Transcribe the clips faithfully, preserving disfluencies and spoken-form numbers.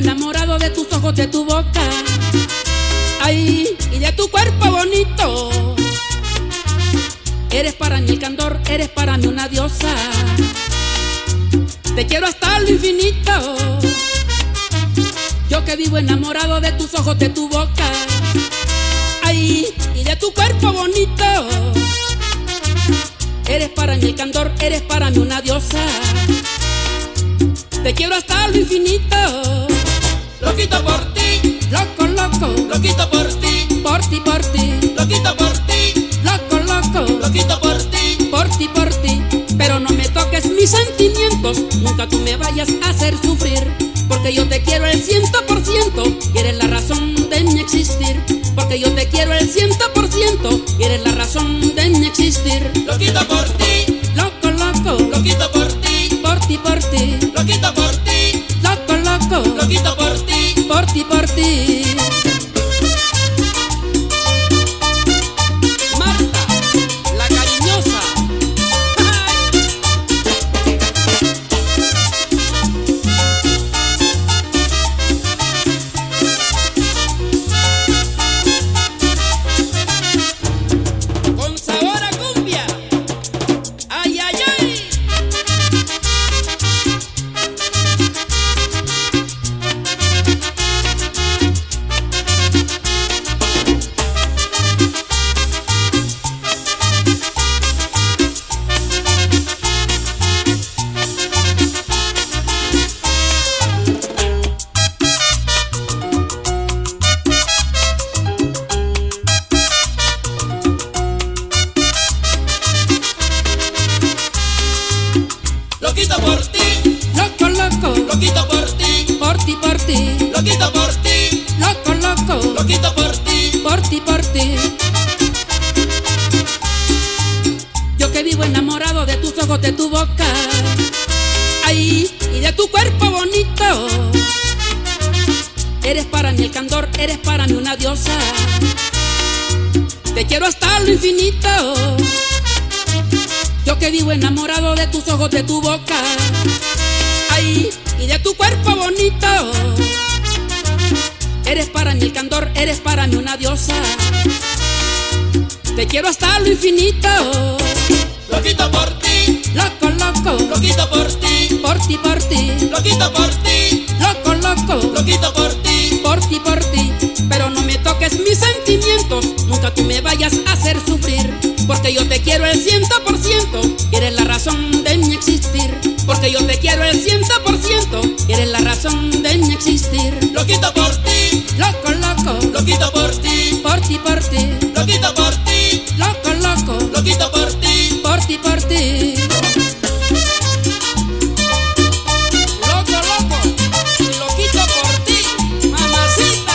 enamorado de tus ojos, de tu boca, ay, y de tu cuerpo bonito. Eres para mí el candor, eres para mí una diosa. Te quiero hasta lo infinito. Yo que vivo enamorado de tus ojos, de tu boca, ay, y de tu cuerpo bonito. Eres para mí el candor, eres para mí una diosa. Te quiero hasta lo infinito. Loquito por ti, loco, loco, loquito por ti, por ti, por ti, loquito por ti, loco, loco, loquito por ti, por ti, por ti. Pero no me toques mis sentimientos, nunca tú me vayas a hacer sufrir, porque yo te quiero el ciento por ciento y eres la razón de mi existir. Porque yo te quiero el ciento por ciento y eres la razón de mi existir. loquito por ti, loco, loco, loquito por ti, por ti, por ti, loquito por ti, loco, loco, loquito por ti, por ti, por ti. Marta, la cariñosa. Con sabor a cumbia. Ay, ay, ay. Loquito por ti, Loco, loco, loquito por ti, por ti, por ti, loquito por ti, loco, loco, loquito por ti, por ti, por ti. Yo que vivo enamorado de tus ojos, de tu boca, ay, y de tu cuerpo bonito. Eres para mí el candor, eres para mí una diosa. Te quiero hasta lo infinito. Yo que vivo enamorado de tus ojos, de tu boca, ay, y de tu cuerpo bonito. Eres para mí el candor, eres para mí una diosa. Te quiero hasta lo infinito. loquito por ti, Loco, loco, loquito por ti, por ti, por ti, loquito por ti, loco, loco, loquito por ti, por ti, por ti. Pero no me toques mis sentimientos, nunca tú me vayas a hacer sufrir, porque yo te quiero el ciento por ciento y eres la razón de mi existir. Porque yo te quiero el ciento por ciento y eres la razón de mi existir. loquito por ti, Loco, loco, loquito por ti, por ti, por ti, loquito por ti, loco, loco, loquito por ti, por ti, por ti. loco, loco, loquito por ti, mamacita.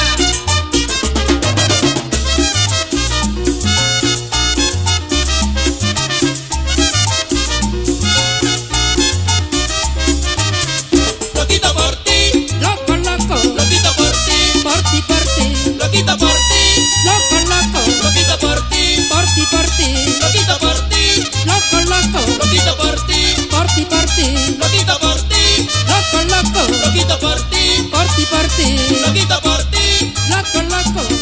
Loquito por ti, Loco, loco, loquito por ti, por ti, por ti, loquito por ti, loco, loco, loquito por ti, por ti, por ti, loquito por ti, loco, loco, loquito por ti, por ti, por ti, loquito por ti, loco, loco, loquito por ti, por ti, por ti, loquito por ti, loco, loco.